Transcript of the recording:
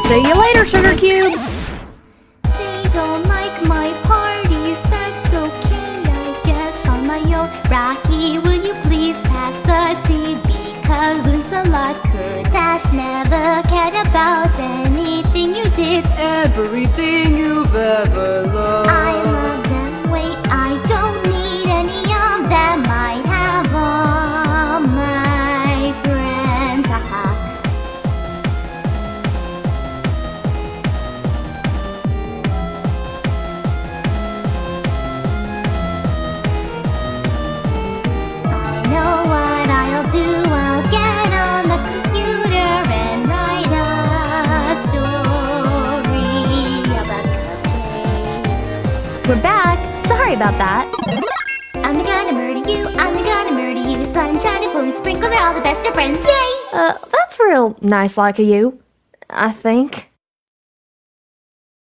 See you later, Sugar Cube! They don't like my parties, that's okay, I guess on my own. Rocky, will you please pass the tea? Because Lancelot could dash never cared about anything you did. Everything you've ever loved. I love them, wait, I don't need any of them. I have all my friends, haha. I know what I'll do, I'll get on the computer and write a story about cupcakes. We're back! Sorry about that. I'm the gonna murder you, I'm the gonna murder you. Sunshine and balloon sprinkles are all the best of friends, yay! That's real nice like of you, I think.